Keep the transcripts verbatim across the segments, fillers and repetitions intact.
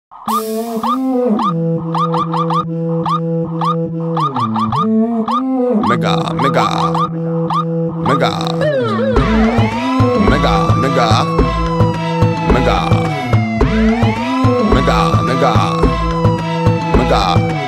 Mega, mega, mega, mega, mega, mega, mega, mega, mega.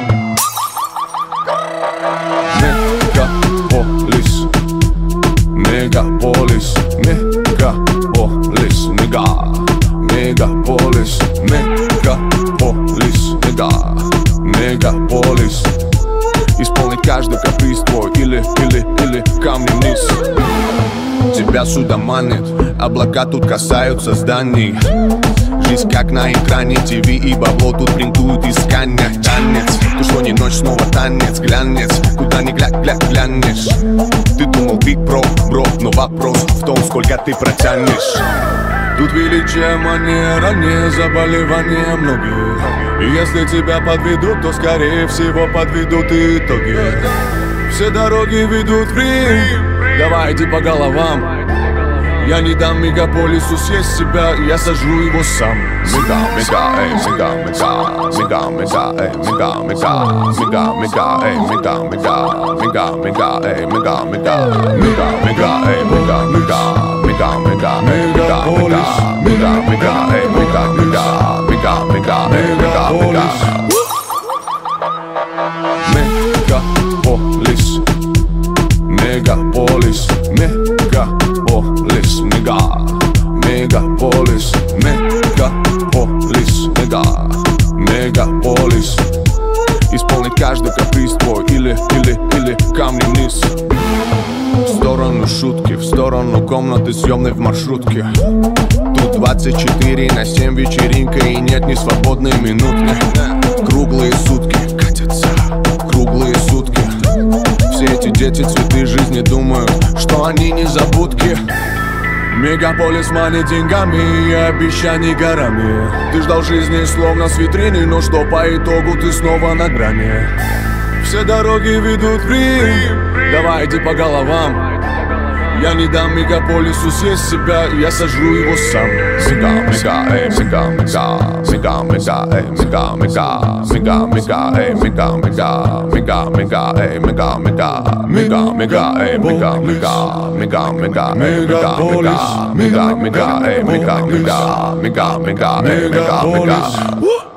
Megapolis, megapolis, megapolis, mega, megapolis, megapolis, мега, мегаполис. Исполнить каждый каприз твой или, или, или камни вниз. Тебя сюда манит, облака тут касаются зданий. Жизнь как на экране, ТВ и бабло тут принтуют искания. Танец, то что не ночь, снова танец, глянец. Куда ни гля, гля, глянешь. Ты думал биг бро, бро, но вопрос в том, сколько ты протянешь. Тут величие манера, не заболевание многих. И если тебя подведут, то скорее всего подведут и итоги. Все дороги ведут в Рим, давайте по головам. Я не дам мегаполису съесть себя, я сожру его сам. Мега, мега, эй, мега, мега, мега, мега, эй, мега, мега, мега, мега, эй, мега, мега, мега, мега, эй, мега, мега, мега, мега, эй, мега, мега, мега, мега, мега, мега, мега, мега, эй, мега, мега, мега, мега, эй, мега, мега. Мегаполис, мегаполис, мегаполис, мега, мегаполис, мегаполис, мега, мегаполис. Исполнить каждый каприз твой или, или, или камни вниз. В сторону шутки, в сторону комнаты съемной в маршрутке. Тут двадцать четыре на семь вечеринка и нет ни свободной минутки. Круглые сутки катятся, круглые сутки. Все эти дети цветы жизни думают, что они незабудки. Мегаполис манит деньгами и обещаний горами. Ты ждал жизни словно с витрины, но что по итогу ты снова на грани. Все дороги ведут в Рим, давайте по головам. Я не дам мегаполису съесть себя, я сожру его сам. Мега, мега, эй, мега, мега, мега, мега, эй, мега, мега, мега, мега, эй, мега, мега, мега, мега, эй, мега, мега, мега, мега, эй, мега, мега, мега, мега, мега, мега, мега, мега, эй, мега, мега, мега, мега, эй, мега, мега.